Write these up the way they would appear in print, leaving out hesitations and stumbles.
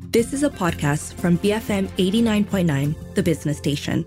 This is a podcast from BFM 89.9, the business station.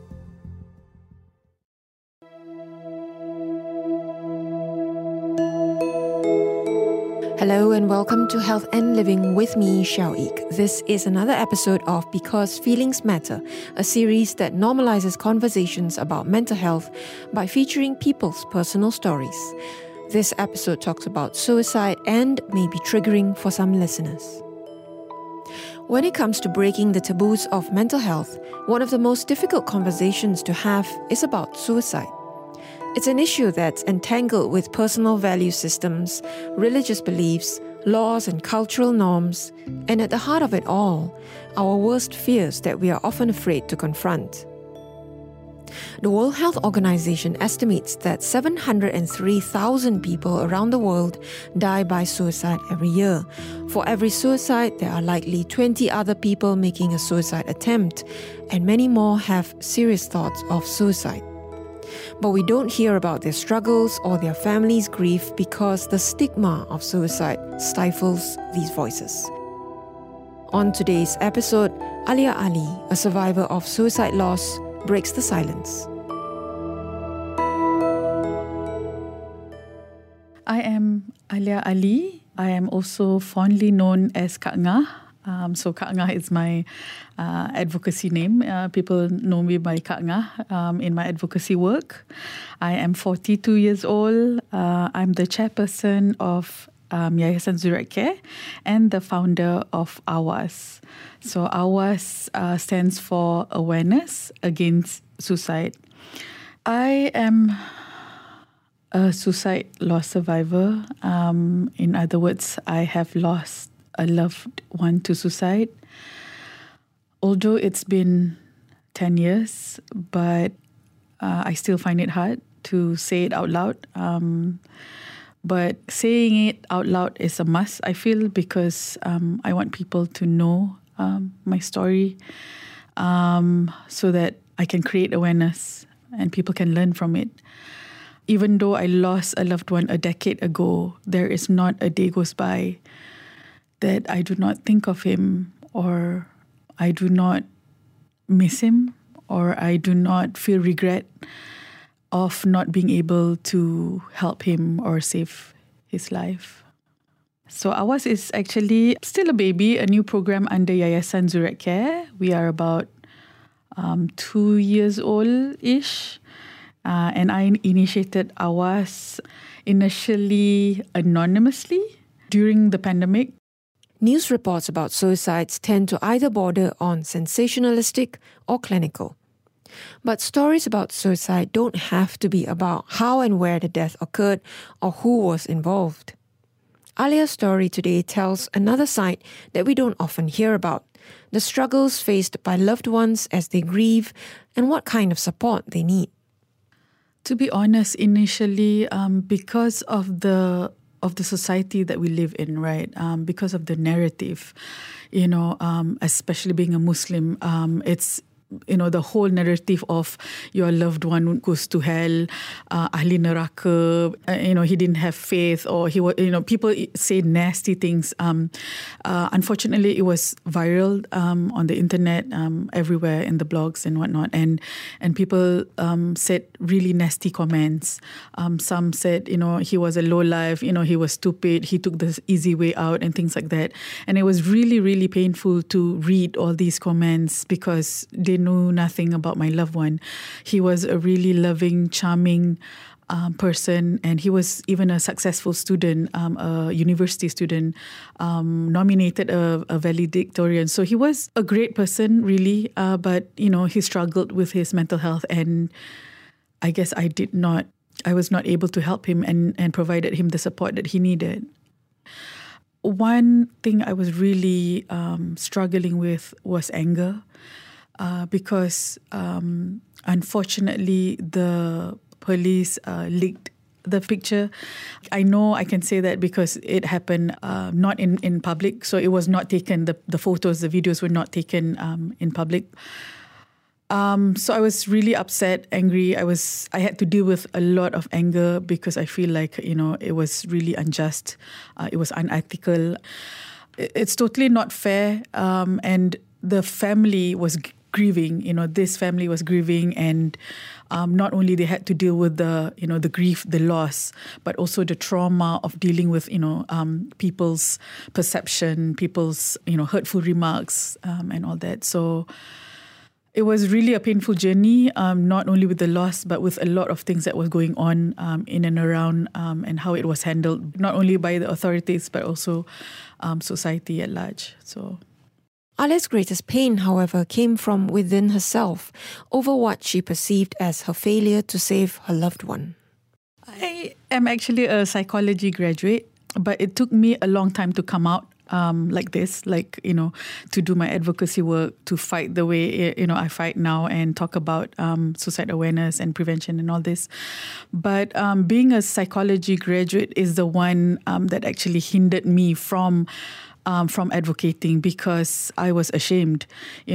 Hello and welcome to Health and Living with me, Xiao Ik. This is another episode of Because Feelings Matter, a series that normalizes conversations about mental health by featuring people's personal stories. This episode talks about suicide and may be triggering for some listeners. When it comes to breaking the taboos of mental health, one of the most difficult conversations to have is about suicide. It's an issue that's entangled with personal value systems, religious beliefs, laws and cultural norms, and at the heart of it all, our worst fears that we are often afraid to confront. The World Health Organization estimates that 703,000 people around the world die by suicide every year. For every suicide, there are likely 20 other people making a suicide attempt, and many more have serious thoughts of suicide. But we don't hear about their struggles or their families' grief because the stigma of suicide stifles these voices. On today's episode, Alia Ali, a survivor of suicide loss, breaks the silence. I am Alia Ali. I am also fondly known as Kak Ngah. So Kak Ngah is my advocacy name. People know me by Kak Ngah in my advocacy work. I am 42 years old. I'm the chairperson of Yayasan Zuriat Care and the founder of AWAS. So AWAS stands for Awareness Against Suicide. I am a suicide loss survivor. In other words, I have lost a loved one to suicide. Although it's been 10 years, but I still find it hard to say it out loud. But saying it out loud is a must, I feel, because I want people to know my story so that I can create awareness and people can learn from it. Even though I lost a loved one a decade ago, there is not a day goes by that I do not think of him, or I do not miss him, or I do not feel regret of not being able to help him or save his life. So AWAS is actually still a baby, a new program under Yayasan Zuriat Care. We are about 2 years old-ish. And I initiated AWAS initially anonymously during the pandemic. News reports about suicides tend to either border on sensationalistic or clinical. But stories about suicide don't have to be about how and where the death occurred or who was involved. Alia's story today tells another side that we don't often hear about, the struggles faced by loved ones as they grieve and what kind of support they need. To be honest, initially, because of the society that we live in, right? Because of the narrative, especially being a Muslim, it's, the whole narrative of your loved one goes to hell, ahli neraka, he didn't have faith, or he was, people say nasty things. Unfortunately, it was viral on the internet, everywhere in the blogs and whatnot, and people said really nasty comments. Some said, he was a lowlife, he was stupid, he took the easy way out and things like that. And it was really, really painful to read all these comments because they knew nothing about my loved one. He was a really loving, charming person, and he was even a successful student, a university student, nominated a valedictorian. So he was a great person, really, but he struggled with his mental health, and I guess I was not able to help him and provided him the support that he needed. One thing I was really struggling with was anger. Because unfortunately the police leaked the picture. I know I can say that because it happened not in public, so it was not taken, the photos, the videos were not taken in public. So I was really upset, angry. I had to deal with a lot of anger because I feel like, it was really unjust. It was unethical. it's totally not fair. And the family was grieving, this family was grieving, and not only they had to deal with the grief, the loss, but also the trauma of dealing with, people's perception, people's, hurtful remarks, and all that. So it was really a painful journey, not only with the loss, but with a lot of things that was going on in and around, and how it was handled, not only by the authorities, but also society at large. So Alia's greatest pain, however, came from within herself over what she perceived as her failure to save her loved one. I am actually a psychology graduate, but it took me a long time to come out like this, to do my advocacy work, to fight the way, I fight now and talk about suicide awareness and prevention and all this. But being a psychology graduate is the one that actually hindered me from advocating, because I was ashamed.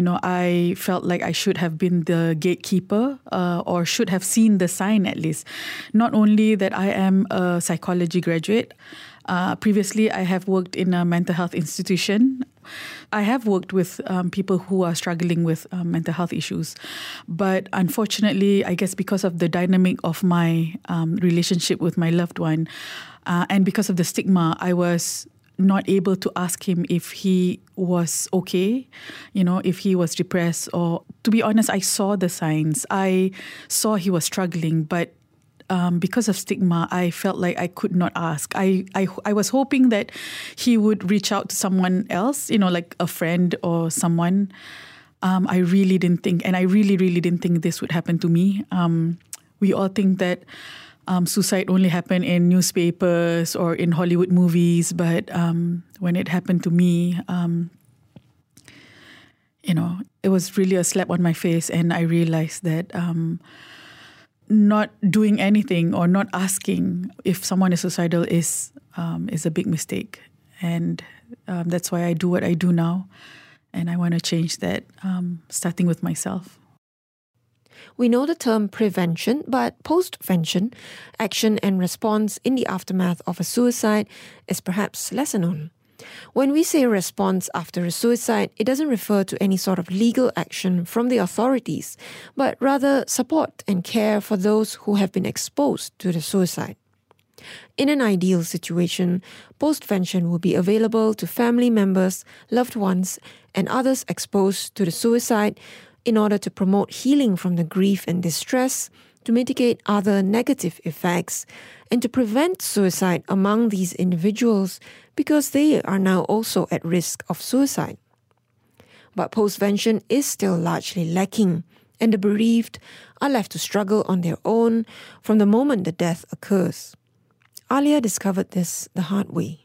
I felt like I should have been the gatekeeper, or should have seen the sign at least. Not only that I am a psychology graduate, previously I have worked in a mental health institution. I have worked with people who are struggling with mental health issues. But unfortunately, I guess because of the dynamic of my relationship with my loved one, and because of the stigma, I was not able to ask him if he was okay, if he was depressed. Or, to be honest, I saw the signs. I saw he was struggling, but because of stigma, I felt like I could not ask. I was hoping that he would reach out to someone else, like a friend or someone. I really didn't think, and I really, really didn't think this would happen to me. We all think that suicide only happened in newspapers or in Hollywood movies, but when it happened to me, it was really a slap on my face, and I realized that not doing anything or not asking if someone is suicidal is a big mistake, and that's why I do what I do now, and I want to change that, starting with myself. We know the term prevention, but postvention, action and response in the aftermath of a suicide, is perhaps lesser known. When we say response after a suicide, it doesn't refer to any sort of legal action from the authorities, but rather support and care for those who have been exposed to the suicide. In an ideal situation, postvention will be available to family members, loved ones, and others exposed to the suicide in order to promote healing from the grief and distress, to mitigate other negative effects, and to prevent suicide among these individuals because they are now also at risk of suicide. But postvention is still largely lacking, and the bereaved are left to struggle on their own from the moment the death occurs. Alia discovered this the hard way.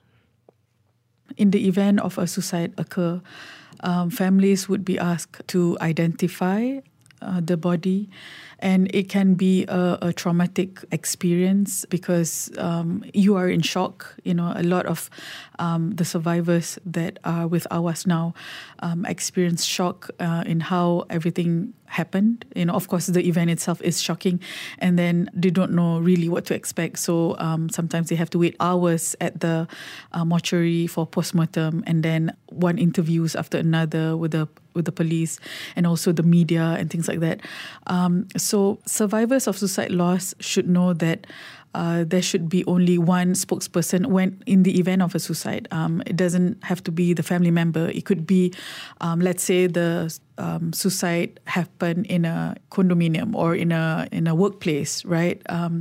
In the event of a suicide occur, families would be asked to identify the body, and it can be a traumatic experience because you are in shock. A lot of the survivors that are with Awas now experience shock in how everything happened. Of course, the event itself is shocking, and then they don't know really what to expect. So sometimes they have to wait hours at the mortuary for postmortem, and then one interviews after another with the police and also the media and things like that. So survivors of suicide loss should know that there should be only one spokesperson when in the event of a suicide. It doesn't have to be the family member. It could be, let's say, the suicide happened in a condominium or in a workplace, right?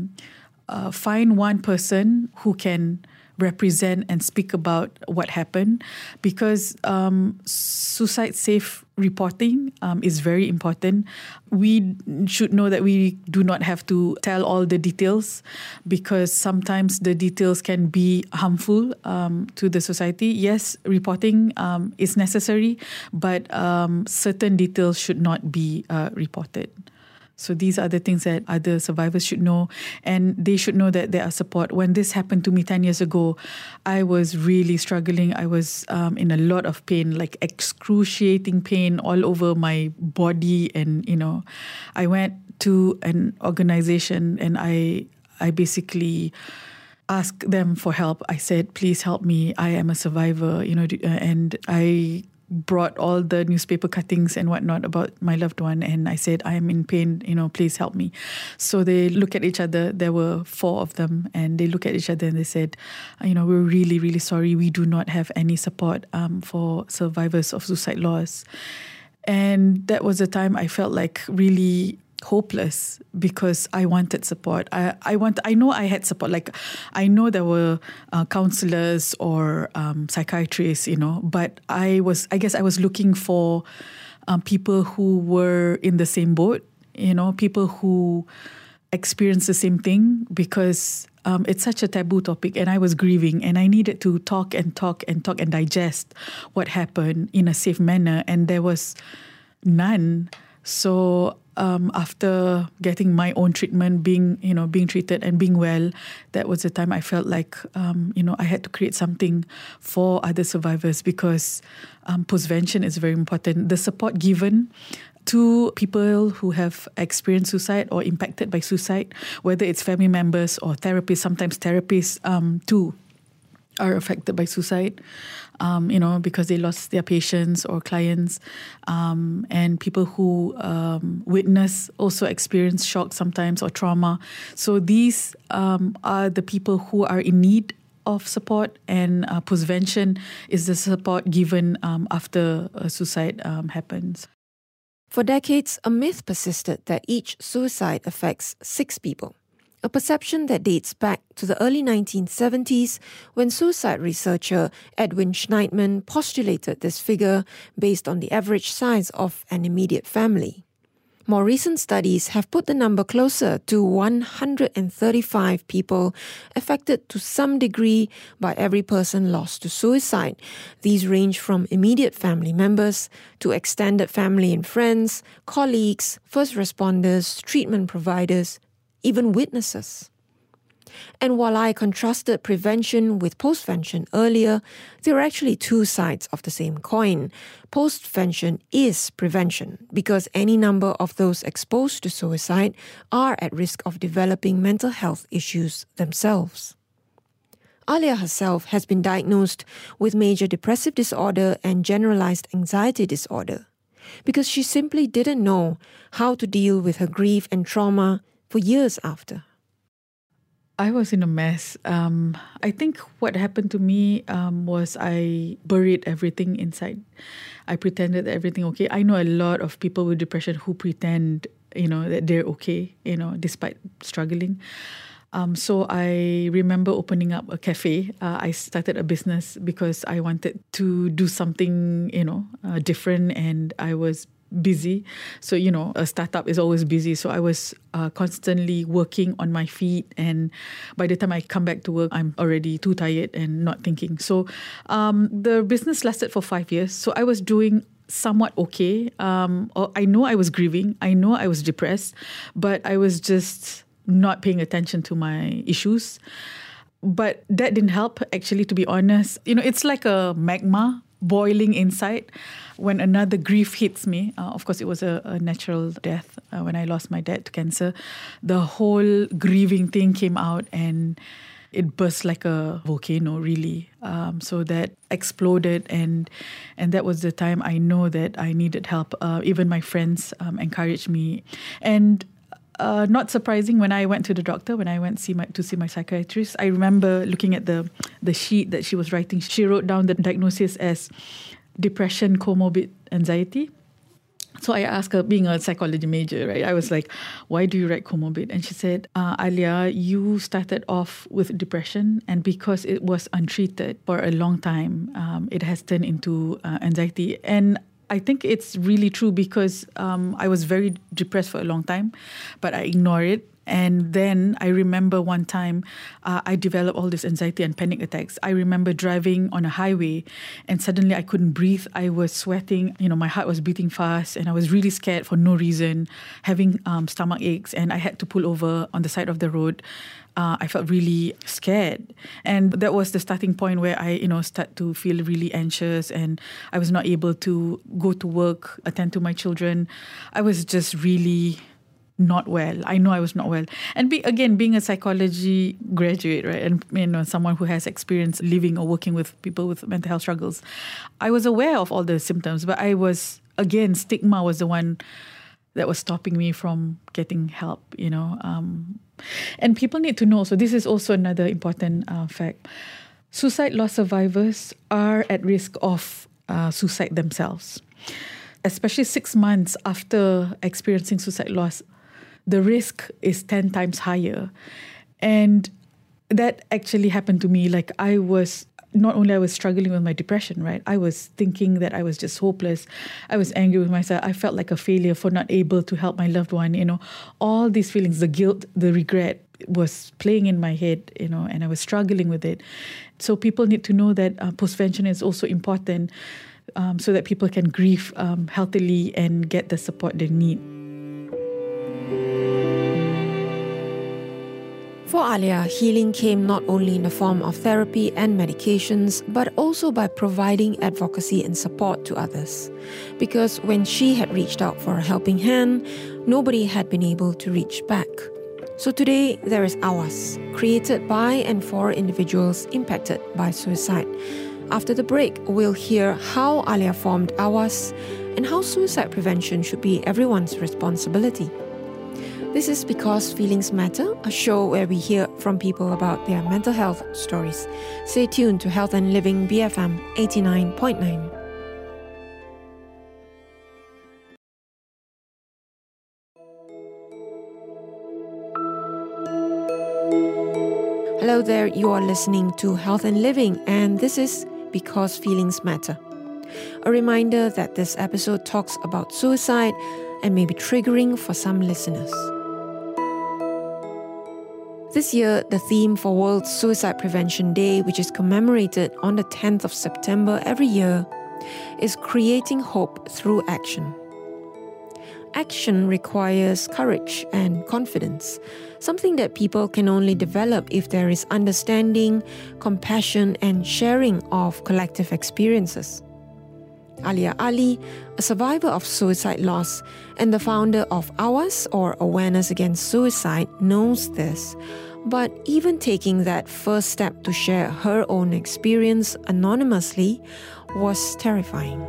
Find one person who can represent and speak about what happened, because suicide safe reporting is very important. We should know that we do not have to tell all the details, because sometimes the details can be harmful to the society. Yes, reporting is necessary, but certain details should not be reported. So these are the things that other survivors should know, and they should know that there are support. When this happened to me 10 years ago, I was really struggling. I was in a lot of pain, like excruciating pain all over my body. And, I went to an organization and I basically asked them for help. I said, please help me. I am a survivor, and I brought all the newspaper cuttings and whatnot about my loved one. And I said, I am in pain, please help me. So they look at each other. There were 4 of them. And they look at each other and they said, we're really, really sorry. We do not have any support for survivors of suicide loss. And that was the time I felt like really hopeless because I wanted support. I know I had support. Like I know there were counselors or psychiatrists, but I guess I was looking for people who were in the same boat, people who experienced the same thing because it's such a taboo topic and I was grieving and I needed to talk and digest what happened in a safe manner, and there was none. So after getting my own treatment, being treated and being well, that was the time I felt like, I had to create something for other survivors because postvention is very important. The support given to people who have experienced suicide or impacted by suicide, whether it's family members or therapists, sometimes therapists too are affected by suicide, because they lost their patients or clients, and people who witness also experience shock sometimes or trauma. So these are the people who are in need of support, and postvention is the support given after a suicide happens. For decades, a myth persisted that each suicide affects 6 people. A perception that dates back to the early 1970s when suicide researcher Edwin Schneidman postulated this figure based on the average size of an immediate family. More recent studies have put the number closer to 135 people affected to some degree by every person lost to suicide. These range from immediate family members to extended family and friends, colleagues, first responders, treatment providers, even witnesses. And while I contrasted prevention with postvention earlier, there are actually 2 sides of the same coin. Postvention is prevention because any number of those exposed to suicide are at risk of developing mental health issues themselves. Alia herself has been diagnosed with major depressive disorder and generalized anxiety disorder because she simply didn't know how to deal with her grief and trauma for years after. I was in a mess. I think what happened to me was I buried everything inside. I pretended that everything okay. I know a lot of people with depression who pretend, that they're okay, despite struggling. So I remember opening up a cafe. I started a business because I wanted to do something, different, and I was busy. So, a startup is always busy. So I was constantly working on my feet. And by the time I come back to work, I'm already too tired and not thinking. So the business lasted for 5 years. So I was doing somewhat okay. I know I was grieving. I know I was depressed. But I was just not paying attention to my issues. But that didn't help, actually, to be honest. It's like a magma boiling inside when another grief hits me. Of course, it was a natural death when I lost my dad to cancer. The whole grieving thing came out and it burst like a volcano, really. So that exploded, and that was the time I know that I needed help. Even my friends encouraged me. And not surprising, when I went to the doctor, when I went to see my psychiatrist, I remember looking at the sheet that she was writing. She wrote down the diagnosis as depression, comorbid anxiety. So I asked her, being a psychology major, right? I was like, why do you write comorbid? And she said, Alia, you started off with depression, and because it was untreated for a long time, it has turned into anxiety. And I think it's really true because I was very depressed for a long time, but I ignored it. And then I remember one time I developed all this anxiety and panic attacks. I remember driving on a highway and suddenly I couldn't breathe. I was sweating, my heart was beating fast, and I was really scared for no reason, having stomach aches, and I had to pull over on the side of the road. I felt really scared. And that was the starting point where I, start to feel really anxious, and I was not able to go to work, attend to my children. I was just really not well. I know I was not well. And being a psychology graduate, right, and someone who has experience living or working with people with mental health struggles, I was aware of all the symptoms, but stigma was the one that was stopping me from getting help, And people need to know, so this is also another important fact. Suicide loss survivors are at risk of suicide themselves. Especially 6 months after experiencing suicide loss, the risk is 10 times higher. And that actually happened to me. Like I was struggling with my depression, right? I was thinking that I was just hopeless. I was angry with myself. I felt like a failure for not able to help my loved one, all these feelings, the guilt, the regret was playing in my head, and I was struggling with it. So people need to know that postvention is also important so that people can grieve healthily and get the support they need. For Alia, healing came not only in the form of therapy and medications, but also by providing advocacy and support to others. Because when she had reached out for a helping hand, nobody had been able to reach back. So today, there is Awas, created by and for individuals impacted by suicide. After the break, we'll hear how Alia formed Awas and how suicide prevention should be everyone's responsibility. This is Because Feelings Matter, a show where we hear from people about their mental health stories. Stay tuned to Health and Living BFM 89.9. Hello there, you are listening to Health and Living, and this is Because Feelings Matter. A reminder that this episode talks about suicide and may be triggering for some listeners. This year, the theme for World Suicide Prevention Day, which is commemorated on the 10th of September every year, is creating hope through action. Action requires courage and confidence, something that people can only develop if there is understanding, compassion, and sharing of collective experiences. Alia Ali, a survivor of suicide loss and the founder of Awas, or Awareness Against Suicide, knows this. But even taking that first step to share her own experience anonymously was terrifying.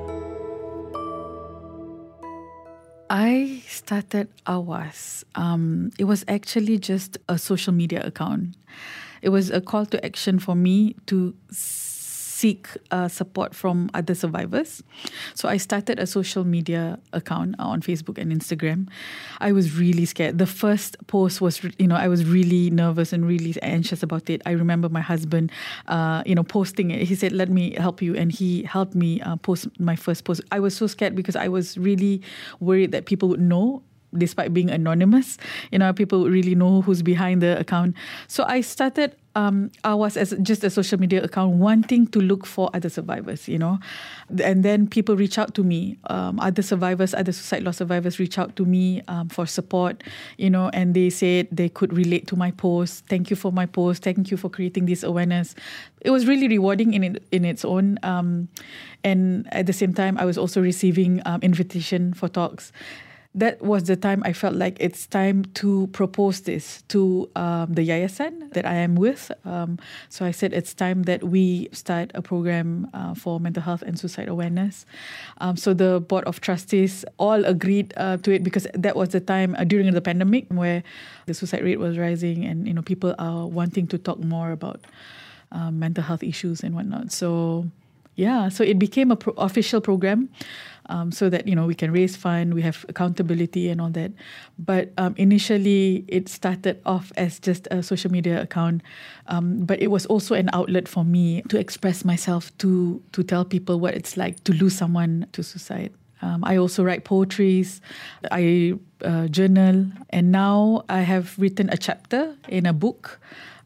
I started Awas. It was actually just a social media account. It was a call to action for me to seek support from other survivors. So I started a social media account on Facebook and Instagram. I was really scared. The first post was, I was really nervous and really anxious about it. I remember my husband, posting it. He said, "Let me help you." And he helped me post my first post. I was so scared because I was really worried that people would know, despite being anonymous, people would really know who's behind the account. So I started Awas as just a social media account, wanting to look for other survivors, And then people reach out to me, other suicide loss survivors reach out to me for support, and they said they could relate to my post. Thank you for my post. Thank you for creating this awareness. It was really rewarding in its own. And at the same time, I was also receiving invitation for talks. That was the time I felt like it's time to propose this to the Yayasan that I am with. So I said it's time that we start a program for mental health and suicide awareness. So the Board of Trustees all agreed to it because that was the time during the pandemic where the suicide rate was rising and people are wanting to talk more about mental health issues and whatnot. So it became an official program. So that, we can raise fund, we have accountability and all that. But initially, it started off as just a social media account. But it was also an outlet for me to express myself, to tell people what it's like to lose someone to suicide. I also write poetries, I journal, and now I have written a chapter in a book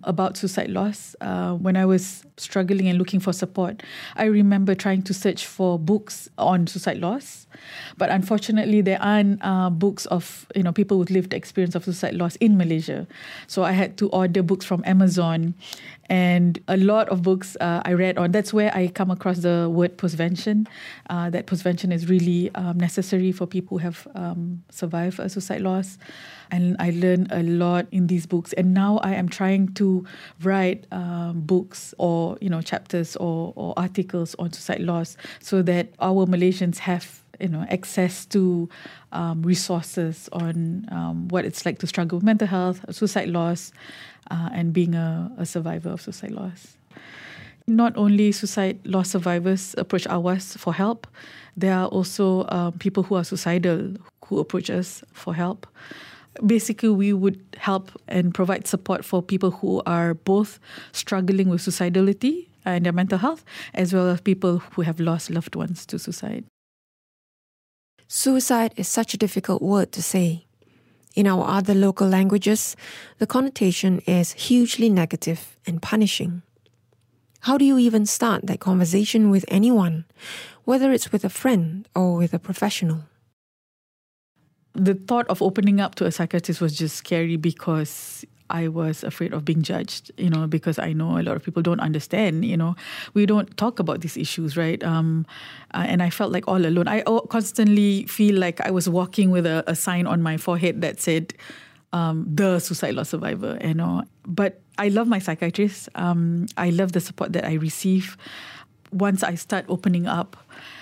about suicide loss, when I was struggling and looking for support, I remember trying to search for books on suicide loss. But unfortunately, there aren't books of people with lived experience of suicide loss in Malaysia. So I had to order books from Amazon, and a lot of books I read on. That's where I come across the word postvention. That postvention is really necessary for people who have survived a suicide loss. And I learned a lot in these books. And now I am trying to write books or chapters or articles on suicide loss so that our Malaysians have access to resources on what it's like to struggle with mental health, suicide loss, and being a survivor of suicide loss. Not only suicide loss survivors approach Awas for help, there are also people who are suicidal who approach us for help. Basically, we would help and provide support for people who are both struggling with suicidality and their mental health, as well as people who have lost loved ones to suicide. Suicide is such a difficult word to say. In our other local languages, the connotation is hugely negative and punishing. How do you even start that conversation with anyone, whether it's with a friend or with a professional? The thought of opening up to a psychiatrist was just scary because I was afraid of being judged, because I know a lot of people don't understand, we don't talk about these issues, right? And I felt like all alone. I constantly feel like I was walking with a sign on my forehead that said, the suicide loss survivor, But I love my psychiatrist. I love the support that I receive. Once I start opening up,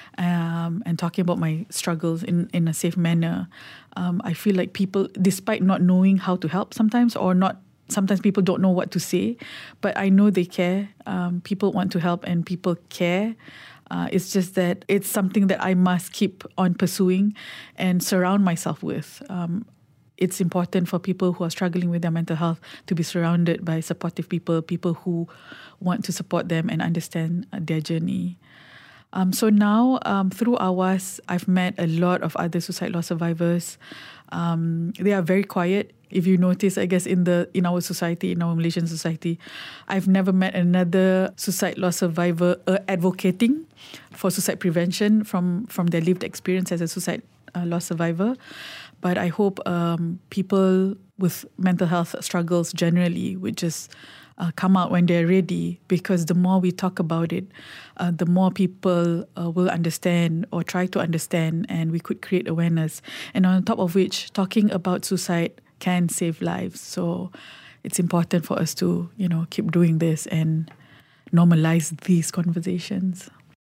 and talking about my struggles in a safe manner, I feel like people, despite not knowing how to help sometimes, sometimes people don't know what to say, but I know they care. People want to help and people care. It's just that it's something that I must keep on pursuing and surround myself with. It's important for people who are struggling with their mental health to be surrounded by supportive people who want to support them and understand their journey. So now, through Awas, I've met a lot of other suicide loss survivors. They are very quiet. If you notice, I guess, in our society, in our Malaysian society, I've never met another suicide loss survivor advocating for suicide prevention from their lived experience as a suicide loss survivor. But I hope people with mental health struggles generally would just come out when they're ready, because the more we talk about it, the more people will understand or try to understand, and we could create awareness. And on top of which, talking about suicide can save lives. So it's important for us to, keep doing this and normalize these conversations.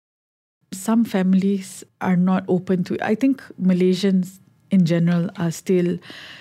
Some families are not open to it. I think Malaysians in general are still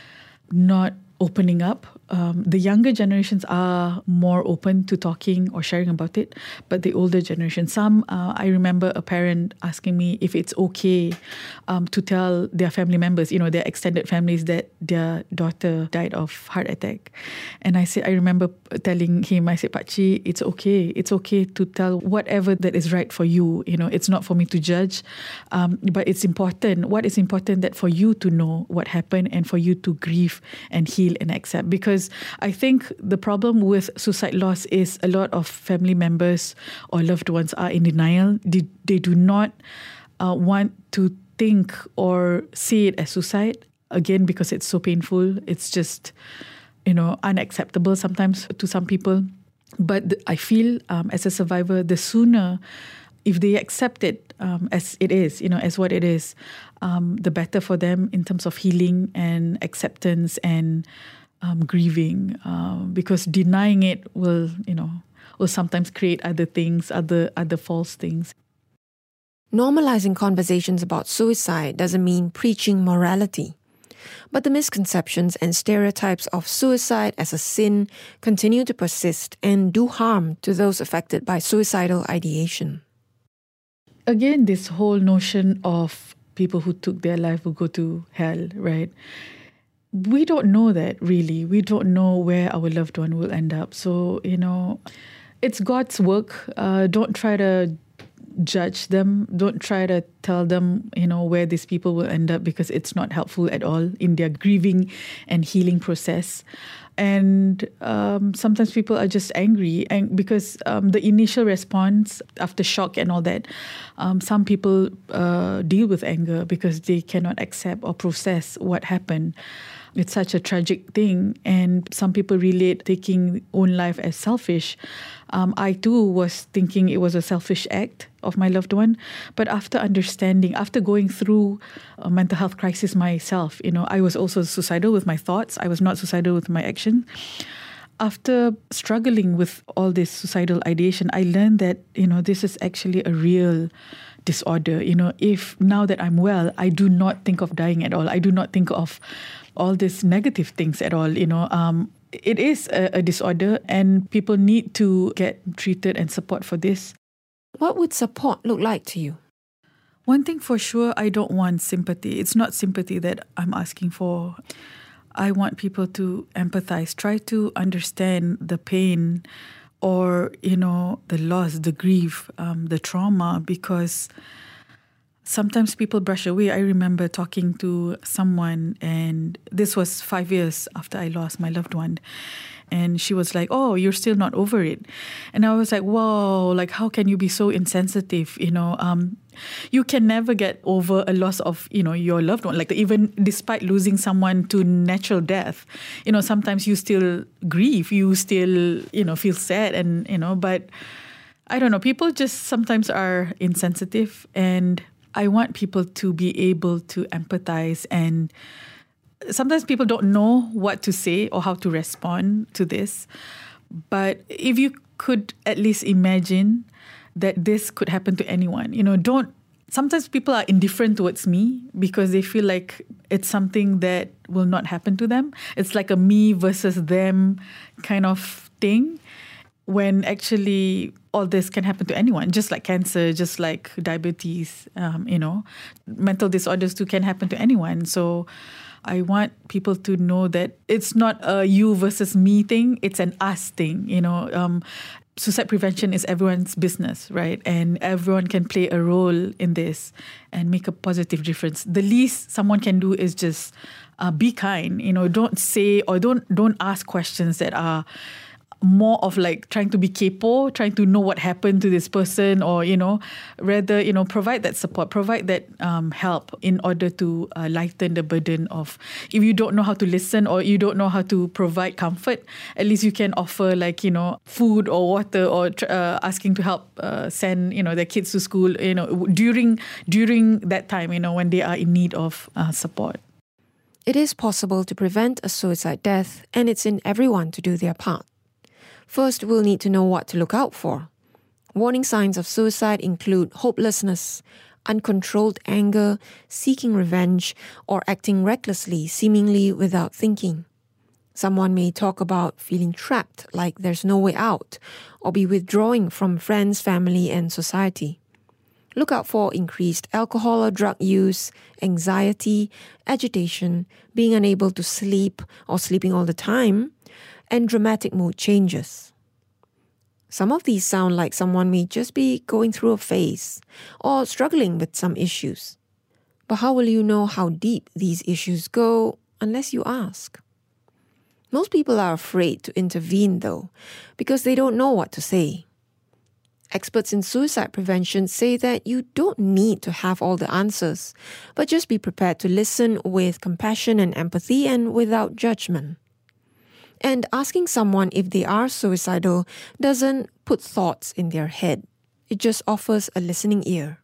not opening up. The younger generations are more open to talking or sharing about it, but the older generation, I remember a parent asking me if it's okay to tell their family members, their extended families, that their daughter died of heart attack. And I remember telling him, I said, Pakcik, it's okay to tell whatever that is right for you. It's not for me to judge, but it's important. What is important that for you to know what happened and for you to grieve and heal and accept. Because I think the problem with suicide loss is a lot of family members or loved ones are in denial. They do not want to think or see it as suicide, again, because it's so painful. It's just, unacceptable sometimes to some people. But I feel as a survivor, the sooner, if they accept it as it is, as what it is, the better for them in terms of healing and acceptance and grieving, because denying it will sometimes create other things, other false things. Normalizing conversations about suicide doesn't mean preaching morality. But the misconceptions and stereotypes of suicide as a sin continue to persist and do harm to those affected by suicidal ideation. Again, this whole notion of people who took their life will go to hell, right? We don't know that, really. We don't know where our loved one will end up. So, it's God's work. Don't try to judge them. Don't try to tell them, where these people will end up, because it's not helpful at all in their grieving and healing process. And sometimes people are just angry, and because the initial response after shock and all that, some people deal with anger because they cannot accept or process what happened. It's such a tragic thing, and some people relate taking own life as selfish. I too was thinking it was a selfish act of my loved one, but after understanding, after going through a mental health crisis myself, I was also suicidal with my thoughts. I was not suicidal with my action. After struggling with all this suicidal ideation, I learned that, this is actually a real disorder. If now that I'm well, I do not think of dying at all. I do not think of all these negative things at all. It is a disorder, and people need to get treated and support for this. What would support look like to you? One thing for sure, I don't want sympathy. It's not sympathy that I'm asking for. I want people to empathize, try to understand the pain or, the loss, the grief, the trauma, because sometimes people brush away. I remember talking to someone, and this was 5 years after I lost my loved one. And she was like, "Oh, you're still not over it." And I was like, "Whoa, like how can you be so insensitive? You can never get over a loss of, your loved one. Like even despite losing someone to natural death, sometimes you still grieve, you still, feel sad and, but I don't know, people just sometimes are insensitive, and I want people to be able to empathize, and sometimes people don't know what to say or how to respond to this. But if you could at least imagine that this could happen to anyone, sometimes people are indifferent towards me because they feel like it's something that will not happen to them. It's like a me versus them kind of thing, when actually all this can happen to anyone, just like cancer, just like diabetes, mental disorders too can happen to anyone. So I want people to know that it's not a you versus me thing, it's an us thing. Suicide prevention is everyone's business, right? And everyone can play a role in this and make a positive difference. The least someone can do is just be kind. Don't say or don't ask questions that are more of like trying to be capo, trying to know what happened to this person, or, rather, provide that support, provide that help in order to lighten the burden of, if you don't know how to listen or you don't know how to provide comfort, at least you can offer food or water, or asking to help send, their kids to school, during that time, when they are in need of support. It is possible to prevent a suicide death, and it's in everyone to do their part. First, we'll need to know what to look out for. Warning signs of suicide include hopelessness, uncontrolled anger, seeking revenge, or acting recklessly, seemingly without thinking. Someone may talk about feeling trapped, like there's no way out, or be withdrawing from friends, family, and society. Look out for increased alcohol or drug use, anxiety, agitation, being unable to sleep or sleeping all the time, and dramatic mood changes. Some of these sound like someone may just be going through a phase or struggling with some issues. But how will you know how deep these issues go unless you ask? Most people are afraid to intervene, though, because they don't know what to say. Experts in suicide prevention say that you don't need to have all the answers, but just be prepared to listen with compassion and empathy and without judgment. And asking someone if they are suicidal doesn't put thoughts in their head. It just offers a listening ear.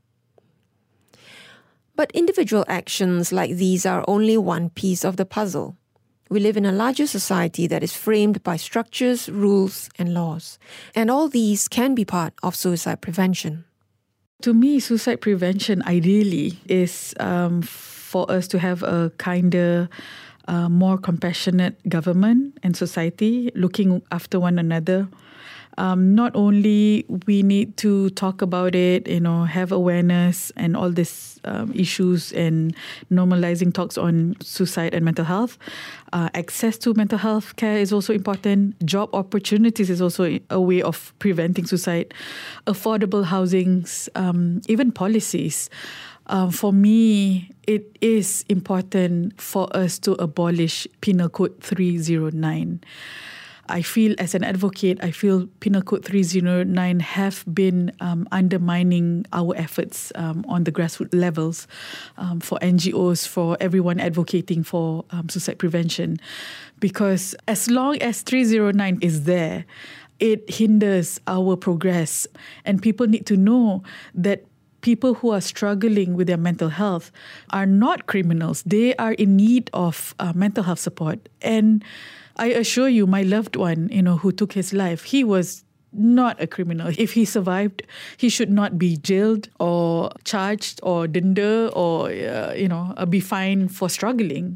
But individual actions like these are only one piece of the puzzle. We live in a larger society that is framed by structures, rules, and laws. And all these can be part of suicide prevention. To me, suicide prevention ideally is for us to have a kinder, more compassionate government and society looking after one another. not only we need to talk about it, have awareness and all these issues and normalizing talks on suicide and mental health. Access to mental health care is also important. Job opportunities is also a way of preventing suicide. Affordable housings, even policies. For me, it is important for us to abolish Penal Code 309. I feel as an advocate, Penal Code 309 have been undermining our efforts on the grassroots levels for NGOs, for everyone advocating for suicide prevention. Because as long as 309 is there, it hinders our progress. And people need to know that people who are struggling with their mental health are not criminals. They are in need of mental health support. And I assure you, my loved one, who took his life, he was not a criminal. If he survived, he should not be jailed or charged or denda or, be fined for struggling.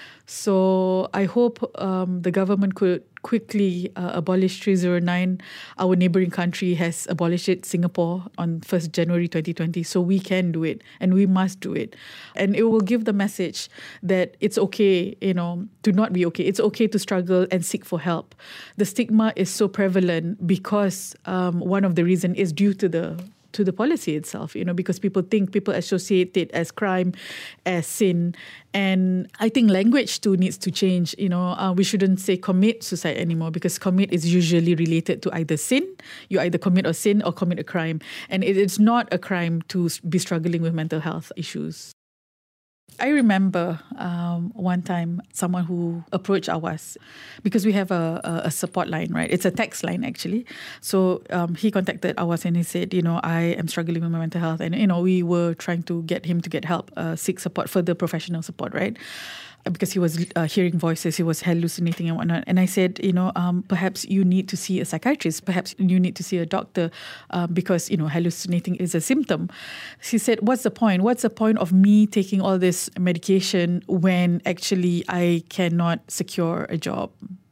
So I hope the government could quickly abolish 309. Our neighboring country has abolished it, Singapore, on 1st January 2020. So we can do it and we must do it. And it will give the message that it's okay, to not be okay. It's okay to struggle and seek for help. The stigma is so prevalent because one of the reasons is due to the policy itself, because people associate it as crime, as sin. And I think language too needs to change. We shouldn't say commit suicide anymore, because commit is usually related to either sin. You either commit a sin or commit a crime. And it is not a crime to be struggling with mental health issues. I remember one time someone who approached Awas because we have a support line, right? It's a text line actually. So he contacted Awas and he said, I am struggling with my mental health. And, we were trying to get him to get help, seek support, further professional support, right? Because he was hearing voices, he was hallucinating and whatnot. And I said, perhaps you need to see a psychiatrist. Perhaps you need to see a doctor because, hallucinating is a symptom. She said, what's the point? What's the point of me taking all this medication when actually I cannot secure a job?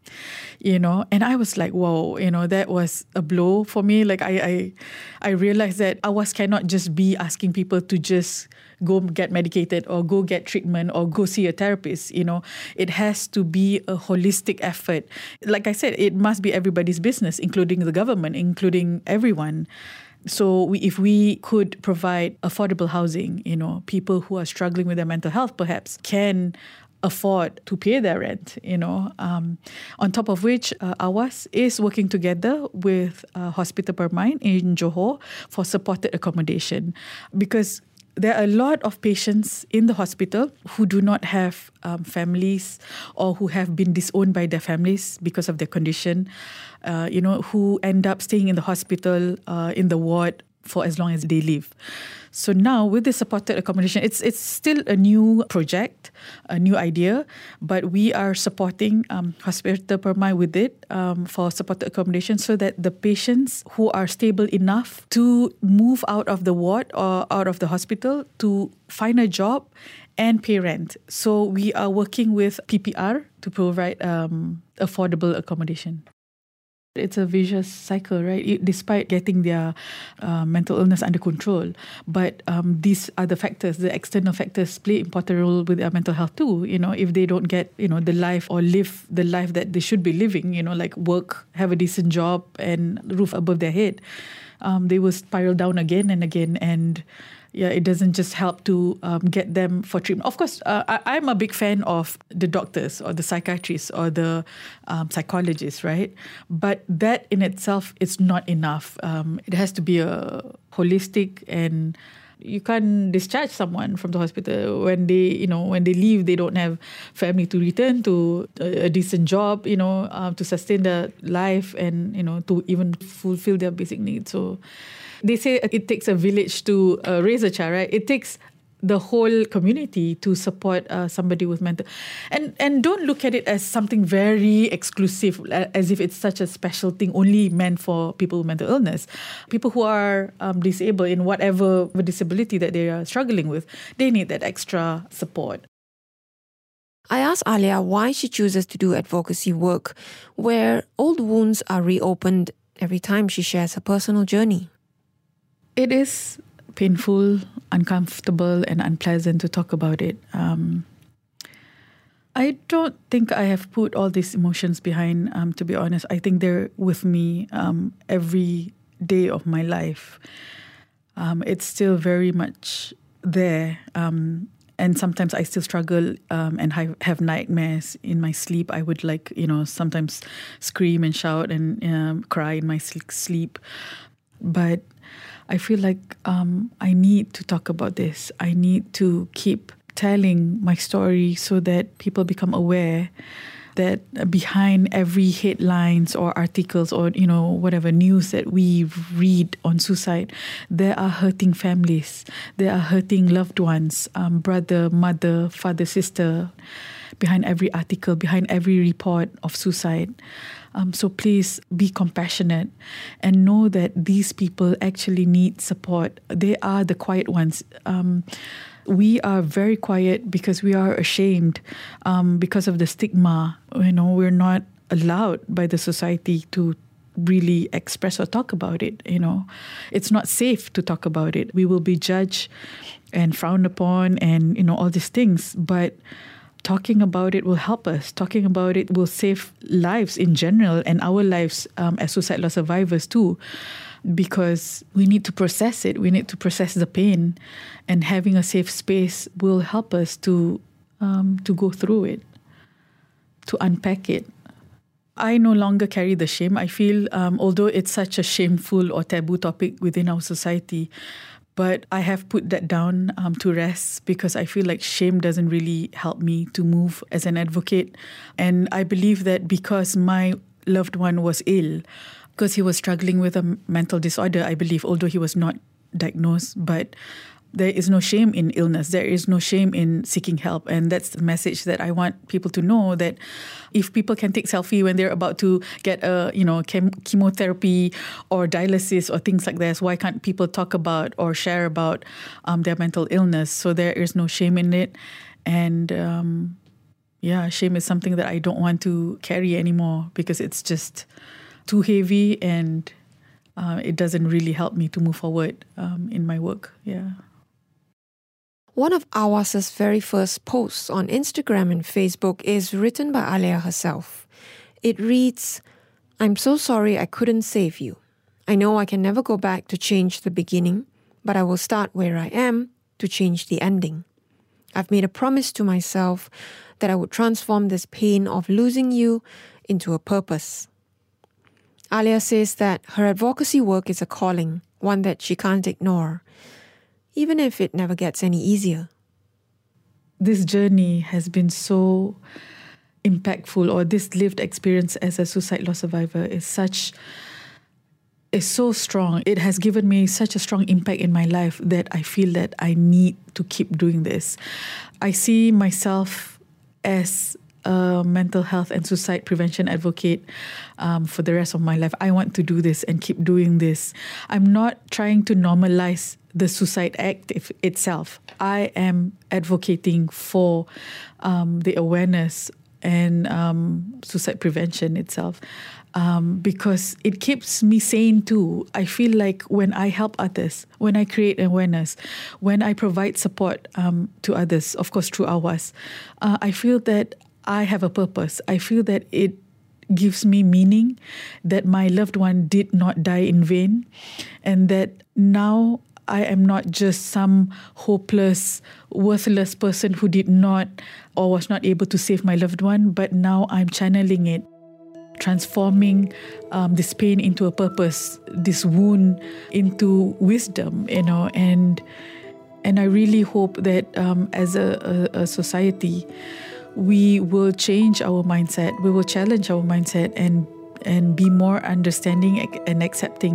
And I was like, whoa, that was a blow for me. Like I realized that Awas cannot just be asking people to just go get medicated or go get treatment or go see a therapist. It has to be a holistic effort. Like I said, it must be everybody's business, including the government, including everyone. So if we could provide affordable housing, people who are struggling with their mental health perhaps can afford to pay their rent, on top of which Awas is working together with Hospital Permai in Johor for supported accommodation, because there are a lot of patients in the hospital who do not have families or who have been disowned by their families because of their condition, who end up staying in the hospital, in the ward for as long as they live. So now with the supported accommodation, it's still a new project, a new idea, but we are supporting Hospital Permai with it for supported accommodation so that the patients who are stable enough to move out of the ward or out of the hospital to find a job and pay rent. So we are working with PPR to provide affordable accommodation. It's a vicious cycle, right? Despite getting their mental illness under control. But these are the factors, the external factors play an important role with their mental health too. If they don't get, the life or live the life that they should be living, like work, have a decent job and roof above their head, they will spiral down again and again. And yeah, it doesn't just help to get them for treatment. Of course, I'm a big fan of the doctors or the psychiatrists or the psychologists, right? But that in itself is not enough. It has to be a holistic, and you can't discharge someone from the hospital when they leave. They don't have family to return to, a decent job, to sustain their life and to even fulfill their basic needs. So they say it takes a village to raise a child, right? It takes the whole community to support somebody with mental. And don't look at it as something very exclusive, as if it's such a special thing only meant for people with mental illness. People who are disabled in whatever disability that they are struggling with, they need that extra support. I asked Alia why she chooses to do advocacy work where old wounds are reopened every time she shares her personal journey. It is painful, uncomfortable, and unpleasant to talk about it. I don't think I have put all these emotions behind, to be honest. I think they're with me every day of my life. It's still very much there. And sometimes I still struggle and have nightmares in my sleep. I would sometimes scream and shout and cry in my sleep. But I feel like I need to talk about this. I need to keep telling my story so that people become aware that behind every headlines or articles or, whatever news that we read on suicide, there are hurting families. There are hurting loved ones, brother, mother, father, sister, behind every article, behind every report of suicide. So please be compassionate and know that these people actually need support. They are the quiet ones. We are very quiet because we are ashamed because of the stigma. We're not allowed by the society to really express or talk about it. It's not safe to talk about it. We will be judged and frowned upon and, all these things. But talking about it will help us. Talking about it will save lives in general and our lives as suicide loss survivors too. Because we need to process it. We need to process the pain, and having a safe space will help us to go through it, to unpack it. I no longer carry the shame. I feel, although it's such a shameful or taboo topic within our society, but I have put that down to rest because I feel like shame doesn't really help me to move as an advocate. And I believe that because my loved one was ill, because he was struggling with a mental disorder, I believe, although he was not diagnosed, but there is no shame in illness. There is no shame in seeking help. And that's the message that I want people to know, that if people can take selfie when they're about to get chemotherapy or dialysis or things like this, why can't people talk about or share about their mental illness? So there is no shame in it. And shame is something that I don't want to carry anymore because it's just too heavy and it doesn't really help me to move forward in my work. Yeah. One of Awas's very first posts on Instagram and Facebook is written by Alia herself. It reads, "I'm so sorry I couldn't save you. I know I can never go back to change the beginning, but I will start where I am to change the ending. I've made a promise to myself that I would transform this pain of losing you into a purpose." Alia says that her advocacy work is a calling, one that she can't ignore, even if it never gets any easier. This journey has been so impactful, or this lived experience as a suicide loss survivor is so strong. It has given me such a strong impact in my life that I feel that I need to keep doing this. I see myself as a mental health and suicide prevention advocate for the rest of my life. I want to do this and keep doing this. I'm not trying to normalize the suicide act itself. I am advocating for the awareness and suicide prevention itself because it keeps me sane too. I feel like when I help others, when I create awareness, when I provide support to others, of course through Awas, I feel that I have a purpose. I feel that it gives me meaning, that my loved one did not die in vain, and that now I am not just some hopeless, worthless person who did not or was not able to save my loved one, but now I'm channeling it, transforming this pain into a purpose, this wound into wisdom, and I really hope that as a society, we will change our mindset, we will challenge our mindset and be more understanding and accepting.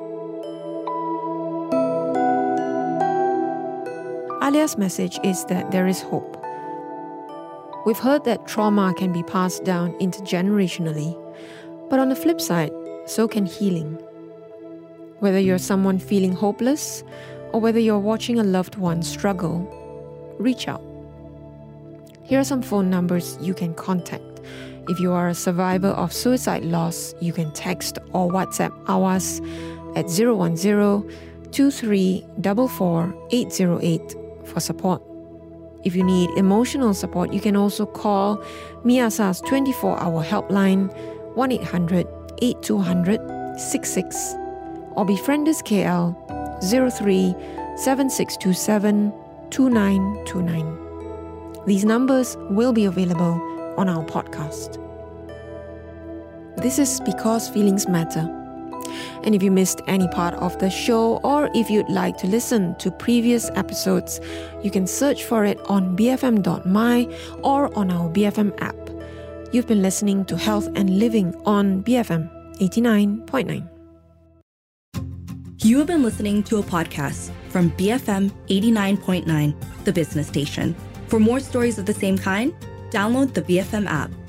Alia's message is that there is hope. We've heard that trauma can be passed down intergenerationally, but on the flip side, so can healing. Whether you're someone feeling hopeless or whether you're watching a loved one struggle, reach out. Here are some phone numbers you can contact. If you are a survivor of suicide loss, you can text or WhatsApp Awas at 010-2344-808 for support. If you need emotional support, you can also call Miasa's 24-hour helpline 1-800-8200-66 or befriend us KL 03-7627-2929. These numbers will be available on our podcast. This is Because Feelings Matter. And if you missed any part of the show, or if you'd like to listen to previous episodes, you can search for it on bfm.my or on our BFM app. You've been listening to Health and Living on BFM 89.9. You have been listening to a podcast from BFM 89.9, the business station. For more stories of the same kind, download the BFM app.